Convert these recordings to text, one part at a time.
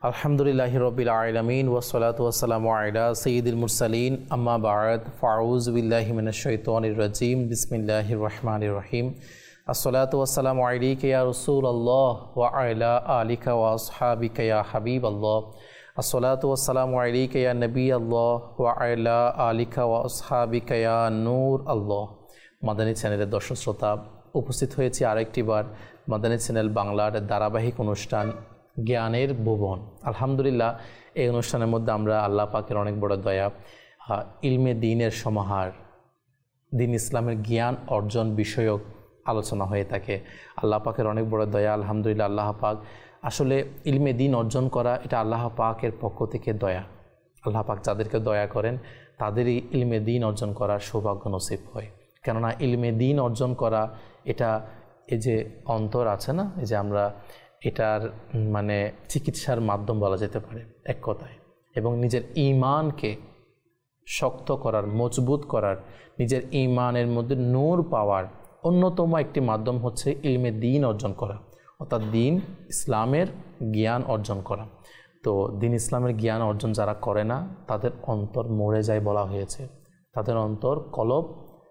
আলহামদুলিল্লাহি রাব্বিল আলামিন ওয়াসসালাতু ওয়াসসালামু আলা সাইয়্যিদিল মুরসালিন আম্মা বা'দ ফাউযু বিল্লাহি মিনাশ শাইতানির রাজীম বিসমিল্লাহির রহমানির রহিম আসসালাতু ওয়াসসালামু আলাইকা ইয়া রাসূলুল্লাহ ওয়া আলা আলিকা ওয়া আসহাবিকা ইয়া হাবিবাল্লাহ আসসালাতু ওয়াসসালামু আলাইকা ইয়া নবিয়াল্লাহ ওয়া আলা আলিকা ওয়া আসহাবিকা ইয়া নূর আল্লাহ। মাদানী চ্যানেলের দর্শক শ্রোতা, উপস্থিত হয়েছি আরেকটি বার মাদানী চ্যানেল বাংলার ধারাবাহিক অনুষ্ঠান জ্ঞানের ভুবন। আলহামদুলিল্লাহ, এই অনুষ্ঠানের মধ্যে আমরা আল্লাহ পাকের অনেক বড় দয়া, ইলমে দ্বীনের সমাহার, দ্বীন ইসলামের জ্ঞান অর্জন বিষয়ক আলোচনা হয়ে থাকে। আল্লাহ পাকের অনেক বড় দয়া। আলহামদুলিল্লাহ, আল্লাহ পাক আসলে ইলমে দ্বীন অর্জন করা এটা আল্লাহ পাকের পক্ষ থেকে দয়া। আল্লাহ পাক যাদেরকে দয়া করেন তাদেরই ইলমে দ্বীন অর্জন করার সৌভাগ্য নসিব হয়। কেননা ইলমে দ্বীন অর্জন করা এটা এই যে অন্তর আছে না, এই যে আমরা এটার মানে চিকিৎসার মাধ্যম বলা যেতে পারে এক কথায়, এবং নিজের ঈমানকে শক্ত করার, মজবুত করার, নিজের ঈমানের মধ্যে নূর পাওয়ার অন্যতম একটি মাধ্যম হচ্ছে ইলমে দ্বীন অর্জন করা, অর্থাৎ দ্বীন ইসলামের জ্ঞান অর্জন করা। তো দ্বীন ইসলামের জ্ঞান অর্জন যারা করে না তাদের অন্তর মরে যায় বলা হয়েছে, তাদের অন্তর কলব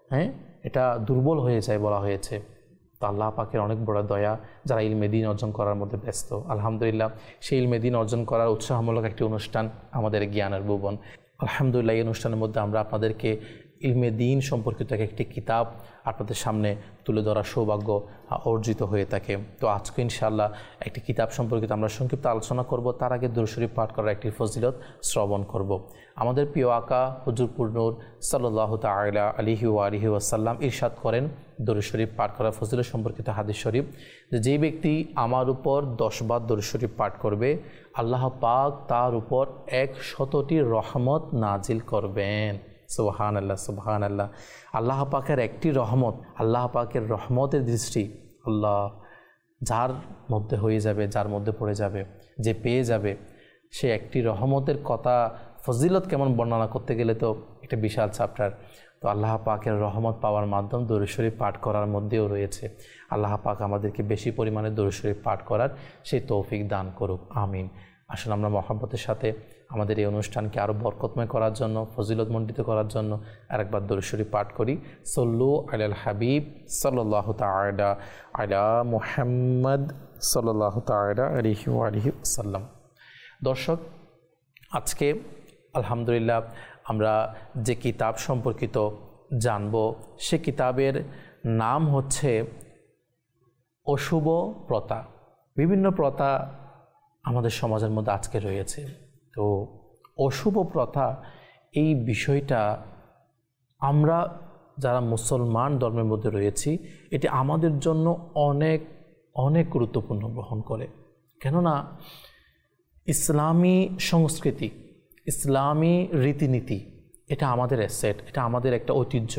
এটা দুর্বল হয়ে যায় বলা হয়েছে। তো আল্লাহ পাকের অনেক বড় দয়া যারা ইলমে দ্বীন অর্জন করার মধ্যে ব্যস্ত। আলহামদুলিল্লাহ, সেই ইলমে দ্বীন অর্জন করার উৎসাহমূলক একটি অনুষ্ঠান আমাদের জ্ঞানের ভুবন। আলহামদুলিল্লাহ, এই অনুষ্ঠানের মধ্যে আমরা আপনাদেরকে ইলমে দ্বীন সম্পর্কিত একটি কিতাব আপনাদের সামনে তুলে ধরার সৌভাগ্য অর্জিত হয়ে থাকে। তো আজকে ইনশাআল্লাহ একটি কিতাব সম্পর্কিত আমরা সংক্ষিপ্ত আলোচনা করব। তার আগে দুরূদ শরীফ পাঠ করার একটি ফজিলত শ্রবণ করব। আমাদের প্রিয় আকা হুজুর নূর সাল্লাল্লাহু তাআলা আলাইহি ওয়া আলিহি ওয়াসাল্লাম ইরশাদ করেন দুরূদ শরীফ পাঠ করার ফজিলত সম্পর্কিত হাদিস শরীফ, যে ব্যক্তি আমার উপর 10 বার দুরূদ শরীফ পাঠ করবে আল্লাহ পাক তার উপর 100টি রহমত নাজিল করবেন। সুবহানাল্লাহ, সুবহানাল্লাহ। আল্লাহ পাকের একটি রহমত, আল্লাহ পাকের রহমতের দৃষ্টি আল্লাহ যার মধ্যে হয়ে যাবে, যার মধ্যে পড়ে যাবে, যে পেয়ে যাবে, সে একটি রহমতের কথা ফজিলত কেমন বর্ণনা করতে গেলে তো একটা বিশাল চ্যাপ্টার। তো আল্লাহ পাকের রহমত পাওয়ার মাধ্যম দুরূদ শরীফ পাঠ করার মধ্যেও রয়েছে। আল্লাহ পাক আমাদেরকে বেশি পরিমাণে দুরূদ শরীফ পাঠ করার সেই তৌফিক দান করুক, আমিন। আসলে আমরা মহব্বতের সাথে আমাদের এই অনুষ্ঠানকে আরও বরকতময় করার জন্য, ফজিলতমণ্ডিত করার জন্য আরেকবার দুরূদ শরীফ পাঠ করি। সল্লু আলাল হাবিব সাল্লাল্লাহু তাআলা আলা মুহাম্মদ সাল্লাল্লাহু তাআলা আলাইহি ওয়া আলিহি ওয়াসাল্লাম। দর্শক, আজকে আলহামদুলিল্লাহ আমরা যে কিতাব সম্পর্কিত জানব সে কিতাবের নাম হচ্ছে অশুভ প্রথা। বিভিন্ন প্রথা আমাদের সমাজের মধ্যে আজকে রয়েছে। তো অশুভ প্রথা এই বিষয়টা আমরা যারা মুসলমান ধর্মের মধ্যে রয়েছি এটি আমাদের জন্য অনেক অনেক গুরুত্বপূর্ণ গ্রহণ করে। কেননা ইসলামী সংস্কৃতি, ইসলামী রীতিনীতি এটা আমাদের অ্যাসেট, এটা আমাদের একটা ঐতিহ্য।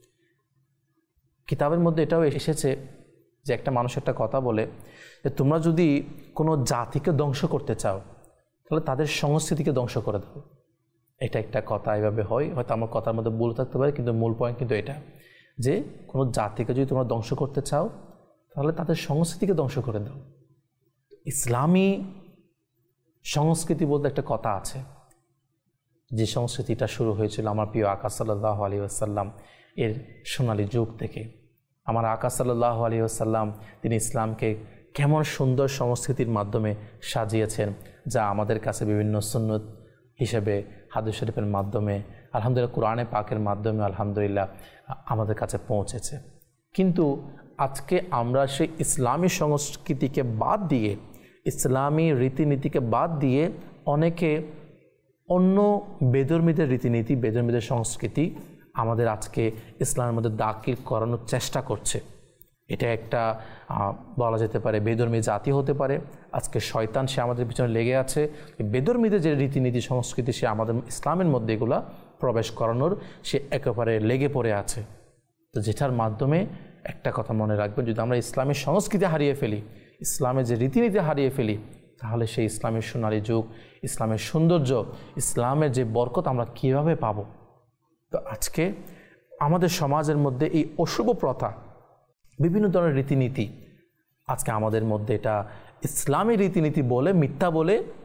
কিতাবের মধ্যে এটাও এসেছে যে একটা মানুষ একটা কথা বলে যে তোমরা যদি কোনো জাতিকে ধ্বংস করতে চাও তাহলে তাদের সংস্কৃতিকে ধ্বংস করে দাও। এটা একটা কথা, এভাবে হয়, হয়তো আমার কথার মধ্যে ভুল থাকতে পারে, কিন্তু মূল পয়েন্ট কিন্তু এটা যে কোনো জাতিকে যদি তোমরা ধ্বংস করতে চাও তাহলে তাদের সংস্কৃতিকে ধ্বংস করে দাও। ইসলামী সংস্কৃতি বলতে একটা কথা আছে, যে সংস্কৃতিটা শুরু হয়েছিল আমার প্রিয় আকা সাল্লাল্লাহু আলাইহি ওয়াসাল্লাম এর সোনালী যুগ থেকে। আমার আকা সাল্লাল্লাহু আলাইহি ওয়াসাল্লাম তিনি ইসলামকে কেমন সুন্দর সংস্কৃতির মাধ্যমে সাজিয়েছেন, যা আমাদের কাছে বিভিন্ন সুন্নত হিসেবে হাদিস শরীফের মাধ্যমে, আলহামদুলিল্লাহ কোরআনে পাকের মাধ্যমে আলহামদুলিল্লাহ আমাদের কাছে পৌঁছেছে। কিন্তু আজকে আমরা সেই ইসলামী সংস্কৃতিকে বাদ দিয়ে, ইসলামী রীতিনীতিকে বাদ দিয়ে অনেকে অন্য বেদর্মীদের রীতিনীতি, বেদর্মীদের সংস্কৃতি আমাদের আজকে ইসলামের মধ্যে দাখিল করানোর চেষ্টা করছে। এটা একটা বলা যেতে পারে বেদর্মী জাতি হতে পারে। আজকে শয়তান সে আমাদের পিছনে লেগে আছে, বেদর্মীদের যে রীতিনীতি সংস্কৃতি সে আমাদের ইসলামের মধ্যে এগুলা প্রবেশ করানোর সে একেবারে লেগে পড়ে আছে। তো যেটার মাধ্যমে একটা কথা মনে রাখবেন, যদি আমরা ইসলামের সংস্কৃতি হারিয়ে ফেলি, ইসলামের যে রীতিনীতি হারিয়ে ফেলি, তাহলে সেই ইসলামের সোনালী যুগ, ইসলামের সৌন্দর্য, ইসলামের যে বরকত আমরা কীভাবে পাব? তো আজকে আমাদের সমাজের মধ্যে এই অশুভ প্রথা, বিভিন্ন ধরনের রীতিনীতি আজকে আমাদের মধ্যে এটা ইসলামী রীতিনীতি বলে, মিথ্যা বলে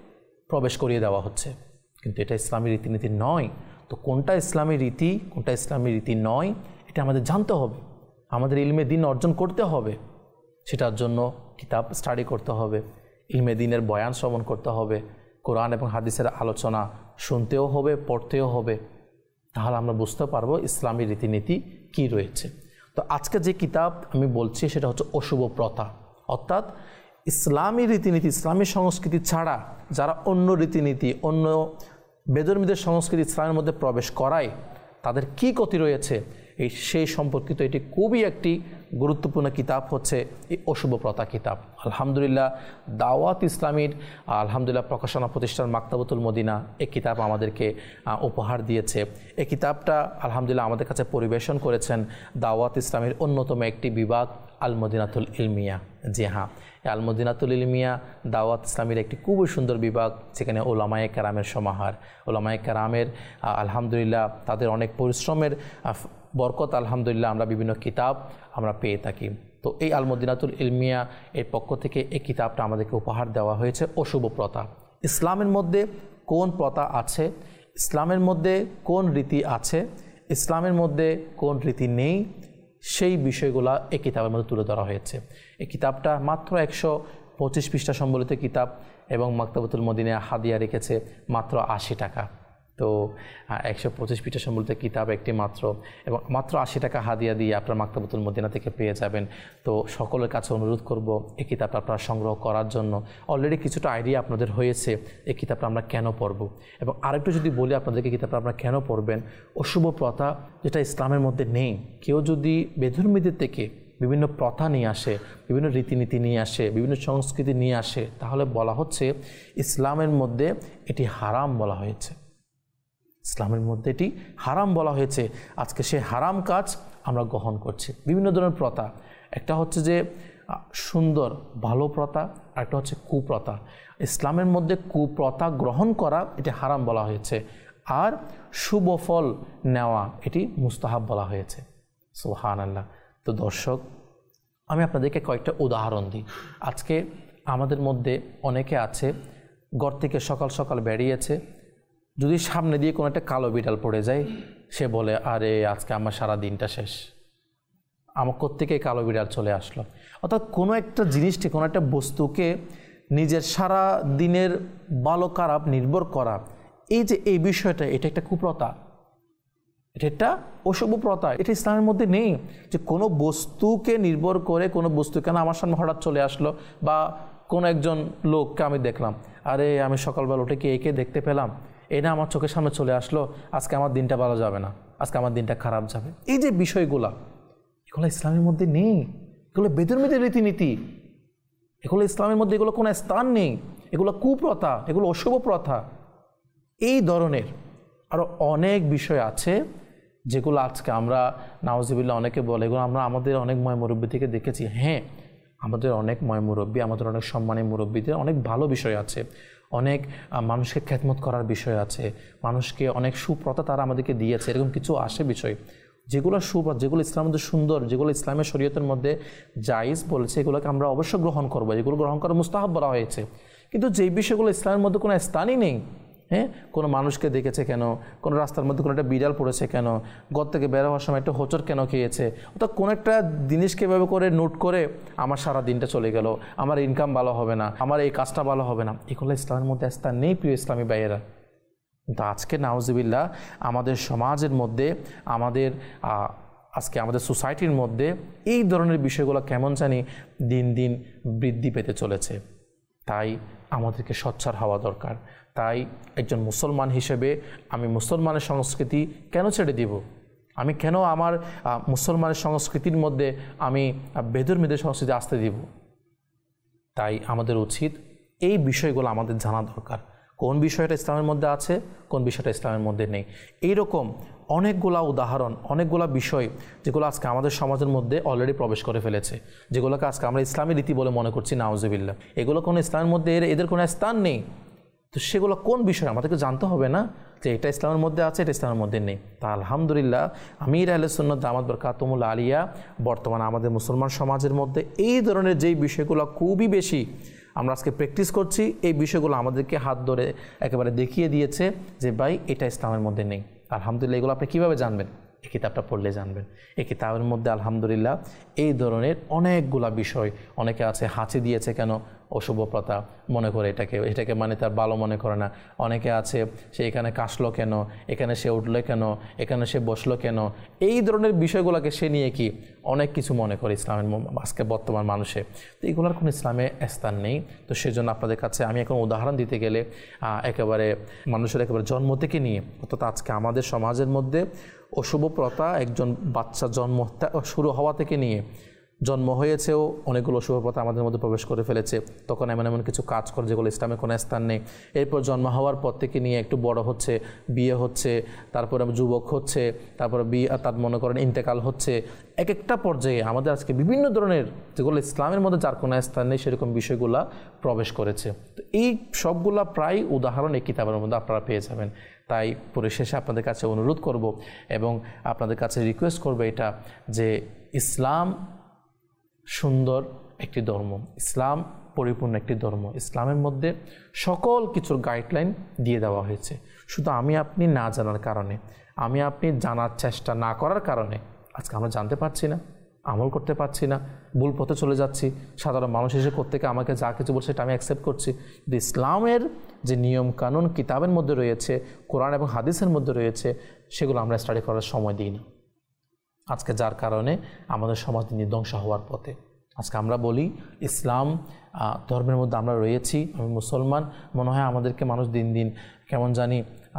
প্রবেশ করিয়ে দেওয়া হচ্ছে, কিন্তু এটা ইসলামী রীতিনীতি নয়। তো কোনটা ইসলামী রীতি, কোনটা ইসলামী রীতি নয়, এটা আমাদের জানতে হবে, আমাদের ইলমে দিন অর্জন করতে হবে। সেটার জন্য কিতাব স্টাডি করতে হবে, ইলমে দিনের বয়ান শ্রবণ করতে হবে, কোরআন এবং হাদিসের আলোচনা শুনতেও হবে, পড়তেও হবে। তাহলে আমরা বুঝতে পারবো ইসলামী রীতিনীতি কি রয়েছে। তো আজকে যে কিতাব আমি বলছি সেটা হচ্ছে অশুভ প্রথা, অর্থাৎ ইসলামী রীতিনীতি, ইসলামী সংস্কৃতি ছাড়া যারা অন্য রীতিনীতি, অন্য বেদর্মীদের সংস্কৃতি ইসলামের মধ্যে প্রবেশ করায় তাদের কি ক্ষতি রয়েছে, সেই সম্পর্কিত এটি খুবই একটি গুরুত্বপূর্ণ কিতাব হচ্ছে এই অশুভ প্রথা কিতাব। আলহামদুলিল্লাহ দাওয়াত ইসলামীর আলহামদুলিল্লাহ প্রকাশনা প্রতিষ্ঠান মাকতাবতুল মদিনা এই কিতাব আমাদেরকে উপহার দিয়েছে। এই কিতাবটা আলহামদুলিল্লাহ আমাদের কাছে পরিবেশন করেছেন দাওয়াত ইসলামীর অন্যতম একটি বিভাগ আল মদিনাতুল ইলমিয়া। জি হ্যাঁ, আল মদিনাতুল ইলমিয়া দাওয়াত ইসলামীর একটি খুবই সুন্দর বিভাগ, যেখানে ওলামায়ে কেরামের সমাহার। ওলামায়ে কেরামের আলহামদুলিল্লাহ তাদের অনেক পরিশ্রমের বরকত আলহামদুলিল্লাহ আমরা বিভিন্ন কিতাব আমরা পেয়ে থাকি। তো এই আল মদিনাতুল ইলমিয়া এর পক্ষ থেকে এই কিতাবটা আমাদেরকে উপহার দেওয়া হয়েছে অশুভ প্রথা। ইসলামের মধ্যে কোন প্রথা আছে, ইসলামের মধ্যে কোন রীতি আছে, ইসলামের মধ্যে কোন রীতি নেই, সেই বিষয়গুলো এই কিতাবের মধ্যে তুলে ধরা হয়েছে। এই কিতাবটা মাত্র 125 পৃষ্ঠা সম্বলিত কিতাব এবং মাকতাবতুল মদিনা হাদিয়া রেখেছে মাত্র 80 টাকা। তো 125 পৃষ্ঠা সম্বলিত কিতাব একটি মাত্র, এবং মাত্র 80 টাকা হাদিয়া দিয়ে আপনার মাকতাবতুল মদিনা থেকে পেয়ে যাবেন। তো সকলের কাছে অনুরোধ করব এই কিতাবটা আপনারা সংগ্রহ করার জন্য। অলরেডি কিছুটা আইডিয়া আপনাদের হয়েছে এই কিতাবটা আমরা কেন পড়ব, এবং আরেকটু যদি বলি আপনাদেরকে কিতাবটা আপনারা কেন পড়বেন। অশুভ প্রথা যেটা ইসলামের মধ্যে নেই, কেউ যদি বেধর্মীদের থেকে বিভিন্ন প্রথা নিয়ে আসে, বিভিন্ন রীতিনীতি নিয়ে আসে, বিভিন্ন সংস্কৃতি নিয়ে আসে, তাহলে বলা হচ্ছে ইসলামের মধ্যে এটি হারাম বলা হয়েছে, ইসলামের মধ্যে এটি হারাম বলা হয়েছে। আজকে সে হারাম কাজ আমরা গ্রহণ করছি। বিভিন্ন ধরনের প্রথা, একটা হচ্ছে যে সুন্দর ভালো প্রথা, আর একটা হচ্ছে কুপ্রথা। ইসলামের মধ্যে কুপ্রথা গ্রহণ করা এটি হারাম বলা হয়েছে, আর শুভ ফল নেওয়া এটি মুস্তাহাব বলা হয়েছে। সুবহানাল্লাহ। তো দর্শক, আমি আপনাদেরকে কয়েকটা উদাহরণ দিই। আজকে আমাদের মধ্যে অনেকে আছে ঘর থেকে সকাল সকাল বেরিয়েছে, যদি সামনে দিয়ে কোনো একটা কালো বিড়াল পড়ে যায়, সে বলে আরে আজকে আমার সারা দিনটা শেষ, আমার কোত্থেকে কালো বিড়াল চলে আসলো। অর্থাৎ কোনো একটা জিনিসটি, কোনো একটা বস্তুকে নিজের সারা দিনের ভালো খারাপ নির্ভর করা, এই যে এই বিষয়টা, এটা একটা কুপ্রথা, এটা একটা অশুভ প্রথা। এটা ইসলামের মধ্যে নেই যে কোনো বস্তুকে নির্ভর করে, কোনো বস্তু কেন আমার সামনে হঠাৎ চলে আসলো, বা কোনো একজন লোককে আমি দেখলাম, আরে আমি সকালবেলা উঠে কি একে দেখতে পেলাম, এই না আমার চোখের সামনে চলে আসলো, আজকে আমার দিনটা ভালো যাবে না, আজকে আমার দিনটা খারাপ যাবে। এই যে বিষয়গুলা, এগুলো ইসলামের মধ্যে নেই, এগুলো বেদর্মীদের রীতিনীতি, এগুলো ইসলামের মধ্যে এগুলো কোনো স্থান নেই, এগুলো কুপ্রথা, এগুলো অশুভ প্রথা। এই ধরনের আরও অনেক বিষয় আছে যেগুলো আজকে আমরা নাউজুবিল্লাহ অনেকে বলে, এগুলো আমরা আমাদের অনেক ময় মুরব্বী থেকে দেখেছি। হ্যাঁ, আমাদের অনেক ময় মুরব্বী, আমাদের অনেক সম্মানী মুরব্বীদের অনেক ভালো বিষয় আছে, অনেক মানুষকে খেদমত করার বিষয় আছে, মানুষকে অনেক সুপ্রথা তারা আমাদেরকে দিয়েছে, এরকম কিছু আসে বিষয় যেগুলো সুপ্রথা, যেগুলো ইসলামের মধ্যে সুন্দর, যেগুলো ইসলামের শরীয়তের মধ্যে জায়েজ বলেছে, এগুলোকে আমরা অবশ্যই গ্রহণ করবো, যেগুলো গ্রহণ করা মুস্তাহাব বলা হয়েছে। কিন্তু যেই বিষয়গুলো ইসলামের মধ্যে কোনো স্থানই নেই, হ্যাঁ, কোনো মানুষকে দেখেছে কেন, কোনো রাস্তার মধ্যে কোনো একটা বিড়াল পড়েছে কেন, ঘর থেকে বের হওয়ার সময় একটা হোঁচট কেন খেয়েছে, অর্থাৎ কোনো একটা জিনিসকে এভাবে করে নোট করে আমার সারা দিনটা চলে গেল, আমার ইনকাম ভালো হবে না, আমার এই কাজটা ভালো হবে না, এগুলো ইসলামের মধ্যে স্থান নেই প্রিয় ইসলামী ভাইয়েরা। কিন্তু আজকে নাউজুবিল্লাহ আমাদের সমাজের মধ্যে, আজকে আমাদের সোসাইটির মধ্যে এই ধরনের বিষয়গুলো কেমন জানি দিন দিন বৃদ্ধি পেতে চলেছে। তাই আমাদেরকে সোচ্চার হওয়া দরকার। তাই একজন মুসলমান হিসেবে আমি মুসলমানের সংস্কৃতি কেন ছেড়ে দিব, আমি কেন আমার মুসলমানের সংস্কৃতির মধ্যে আমি বেধর্মীদের সংস্কৃতি আসতে দিব। তাই আমাদের উচিত এই বিষয়গুলো আমাদের জানা দরকার, কোন বিষয়টা ইসলামের মধ্যে আছে, কোন বিষয়টা ইসলামের মধ্যে নেই। এইরকম অনেকগুলা উদাহরণ, অনেকগুলা বিষয় যেগুলো আজকে আমাদের সমাজের মধ্যে অলরেডি প্রবেশ করে ফেলেছে, যেগুলোকে আজকে আমরা ইসলামী রীতি বলে মনে করছি, নাউজুবিল্লাহ। এগুলো কোনো ইসলামের মধ্যে এদের কোনো স্থান নেই। তো সেগুলো কোন বিষয় আমাদেরকে জানতে হবে না, যে এটা ইসলামের মধ্যে আছে, এটা ইসলামের মধ্যে নেই। তা আলহামদুলিল্লাহ আমির আহলে সুন্নাত দামাত বরকাতুহুল আলিয়া বর্তমানে আমাদের মুসলমান সমাজের মধ্যে এই ধরনের যেই বিষয়গুলো খুবই বেশি আমরা আজকে প্র্যাকটিস করছি, এই বিষয়গুলো আমাদেরকে হাত ধরে একেবারে দেখিয়ে দিয়েছে যে ভাই এটা ইসলামের মধ্যে নেই। আলহামদুলিল্লাহ, এগুলো আপনি কীভাবে জানবেন? এই কিতাবটা পড়লে জানবেন। এই কিতাবের মধ্যে আলহামদুলিল্লাহ এই ধরনের অনেকগুলা বিষয়, অনেকে আছে হাঁচি দিয়েছে কেন অশুভ প্রথা মনে করে, এটাকে মানে তার ভালো মনে করে না। অনেকে আছে সে এখানে কাশলো কেন, এখানে সে উঠলো কেন, এখানে সে বসলো কেন, এই ধরনের বিষয়গুলোকে সে নিয়ে কি অনেক কিছু মনে করে ইসলামের আজকে বর্তমান মানুষে। তো এগুলোর কোনো ইসলামে স্থান নেই। তো সেজন্য আপনাদের কাছে আমি এখন উদাহরণ দিতে গেলে একেবারে মানুষের একেবারে জন্ম থেকে নিয়ে, অর্থাৎ আজকে আমাদের সমাজের মধ্যে অশুভ প্রথা একজন বাচ্চা জন্ম শুরু হওয়া থেকে নিয়ে জন্ম হয়েছেও অনেকগুলো অশুভ প্রথা আমাদের মধ্যে প্রবেশ করে ফেলেছে। তখন এমন এমন কিছু কাজ করে যেগুলো ইসলামে কোনো স্থান নেই। এরপর জন্ম হওয়ার পর থেকে নিয়ে একটু বড় হচ্ছে, বিয়ে হচ্ছে, তারপরে যুবক হচ্ছে, তারপরে বিয়ে তার মনে করেন ইন্তেকাল হচ্ছে, এক একটা পর্যায়ে আমাদের আজকে বিভিন্ন ধরনের যেগুলো ইসলামের মধ্যে যার কোনো স্থান নেই সেরকম বিষয়গুলো প্রবেশ করেছে। তো এই সবগুলা প্রায় উদাহরণ এই কিতাবের মধ্যে আপনারা পেয়ে যাবেন। তাই পরিশেষে আপনাদের কাছে অনুরোধ করব এবং আপনাদের কাছে রিকোয়েস্ট করব এটা যে ইসলাম সুন্দর একটি ধর্ম, ইসলাম পরিপূর্ণ একটি ধর্ম। ইসলামের মধ্যে সকল কিছুর গাইডলাইন দিয়ে দেওয়া হয়েছে। শুধু আমি আপনি না জানার কারণে, আমি আপনি জানার চেষ্টা না করার কারণে আজকে আমরা জানতে পারছি না, আমল করতে পারছি না, ভুল পথে চলে যাচ্ছি। সাধারণ মানুষ এসে কোত্থেকে আমাকে যা কিছু বলছে সেটা আমি অ্যাকসেপ্ট করছি। কিন্তু ইসলামের যে নিয়ম কানুন কিতাবের মধ্যে রয়েছে, কোরআন এবং হাদিসের মধ্যে রয়েছে, সেগুলো আমরা স্টাডি করার সময় দিই না। আজকে যার কারণে আমাদের সমাজ ধ্বংস হওয়ার পথে। আজকে আমরা বলি ইসলাম ধর্মের মধ্যে আমরা রয়েছি, আমি মুসলমান, মনে হয় আমাদেরকে মানুষ দিন দিন কেমন জানি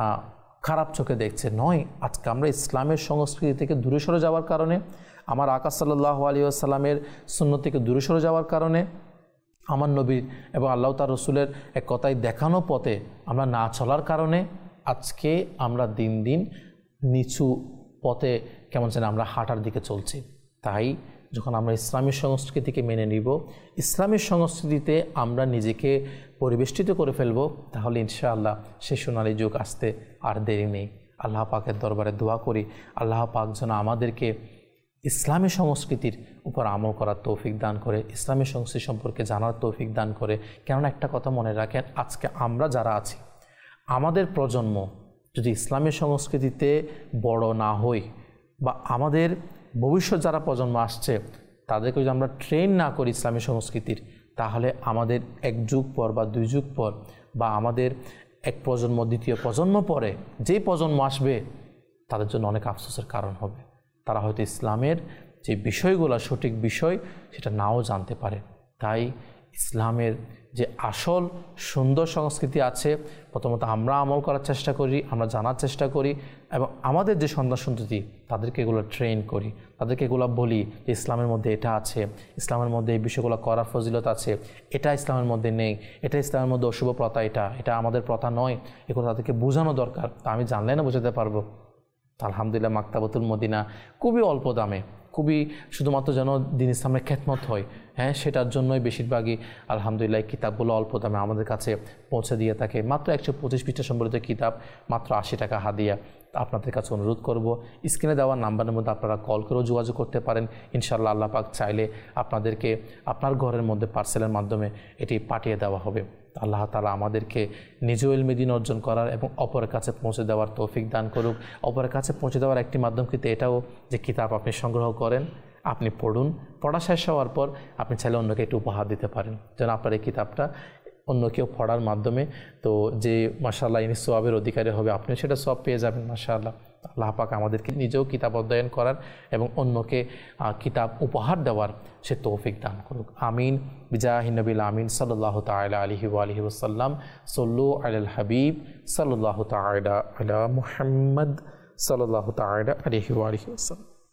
খারাপ চোখে দেখছে। নয়, আজকে আমরা ইসলামের সংস্কৃতি থেকে দূরে সরে যাওয়ার কারণে, আমার আকা সাল্লাল্লাহু আলাইহি ওয়াসাল্লামের সুন্নত থেকে দূরে সরে যাওয়ার কারণে, আমার নবীর এবং আল্লাহ তার রসুলের এক কথায় দেখানো পথে আমরা না চলার কারণে আজকে আমরা দিন দিন নিচু পথে কেমন যেন আমরা হাঁটার দিকে চলছি। তাই যখন আমরা ইসলামী সংস্কৃতিকে মেনে নিব, ইসলামী সংস্কৃতিতে আমরা নিজেকে পরিবেষ্টিত করে ফেলব, তাহলে ইনশাআল্লাহ সে সোনালী যুগ আসতে আর দেরি নেই। আল্লাহ পাকের দরবারে দোয়া করি, আল্লাহ পাক যেন আমাদেরকে ইসলামী সংস্কৃতির উপর আমল করার তৌফিক দান করে, ইসলামী সংস্কৃতি সম্পর্কে জানার তৌফিক দান করে। কেননা একটা কথা মনে রাখেন, আজকে আমরা যারা আছি, আমাদের প্রজন্ম যদি ইসলামী সংস্কৃতিতে বড় না হই, বা আমাদের ভবিষ্যৎ যারা প্রজন্ম আসছে তাদেরকে যদি আমরা ট্রেন না করি ইসলামী সংস্কৃতির, তাহলে আমাদের এক যুগ পর বা দুই যুগ পর, বা আমাদের এক প্রজন্ম দ্বিতীয় প্রজন্ম পরে যেই প্রজন্ম আসবে তাদের জন্য অনেক আফসোসের কারণ হবে। তারা হয়তো ইসলামের যে বিষয়গুলো সঠিক বিষয় সেটা নাও জানতে পারে। তাই ইসলামের যে আসল সুন্দর সংস্কৃতি আছে, প্রথমত আমরা আমল করার চেষ্টা করি, আমরা জানার চেষ্টা করি, এবং আমাদের যে সন্তান সন্ততি তাদেরকে এগুলো ট্রেন করি, তাদেরকে এগুলো বলি যে ইসলামের মধ্যে এটা আছে, ইসলামের মধ্যে এই বিষয়গুলো করার ফজিলত আছে, এটা ইসলামের মধ্যে নেই, এটা ইসলামের মধ্যে অশুভ প্রথা, এটা আমাদের প্রথা নয়। এগুলো তাদেরকে বোঝানো দরকার। তা আমি জানলে না বোঝাতে পারবো। আলহামদুলিল্লাহ মাকতাবাতুল মদিনা খুবই অল্প দামে, খুবই শুধুমাত্র যেন দিন ইসলামের খেদমত হয়, হ্যাঁ, সেটার জন্যই বেশিরভাগই আলহামদুলিল্লাহ এই কিতাবগুলো অল্প দামে আমাদের কাছে পৌঁছে দিয়ে থাকে। মাত্র 125 পৃষ্ঠা সম্বলিত কিতাব, মাত্র 80 টাকা হাদিয়া। আপনাদের কাছে অনুরোধ করব, স্ক্রিনে দেওয়া নাম্বারের মধ্যে আপনারা কল করেও যোগাযোগ করতে পারেন। ইনশাআল্লাহ আল্লাহ পাক চাইলে আপনাদেরকে আপনার ঘরের মধ্যে পার্সেলের মাধ্যমে এটি পাঠিয়ে দেওয়া হবে। আল্লাহ তাআলা আমাদেরকে নিজেও ইলমে দ্বীন অর্জন করার এবং অপরের কাছে পৌঁছে দেওয়ার তৌফিক দান করুক। অপরের কাছে পৌঁছে দেওয়ার একটি মাধ্যম কিন্তু এটাও যে কিতাব আপনি সংগ্রহ করেন, আপনি পড়ুন, পড়া শেষ হওয়ার পর আপনি চাইলে অন্যকে একটু উপহার দিতে পারেন, যেন আপনার এই কিতাবটা অন্য কেউ পড়ার মাধ্যমে তো যে মাশাআল্লাহ ইনি সওয়াবের অধিকারী হবে, আপনি সেটা সওয়াব পেয়ে যাবেন মাশাআল্লাহ। আল্লাহ পাক আমাদেরকে নিজেও কিতাব অধ্যয়ন করার এবং অন্যকে কিতাব উপহার দেওয়ার সে তৌফিক দান করুক। আমিন বিজাহি নবিল আমিন সাল্লাল্লাহু তাআলা আলাইহি ওয়া আলিহি ওয়াসাল্লাম। সাল্লু আলাল হাবিব সাল্লাল্লাহু তাআলা আলা মুহাম্মদ সাল্লাল্লাহু তাআলা আলাইহি ওয়া আলিহি ওয়াসাল্লাম।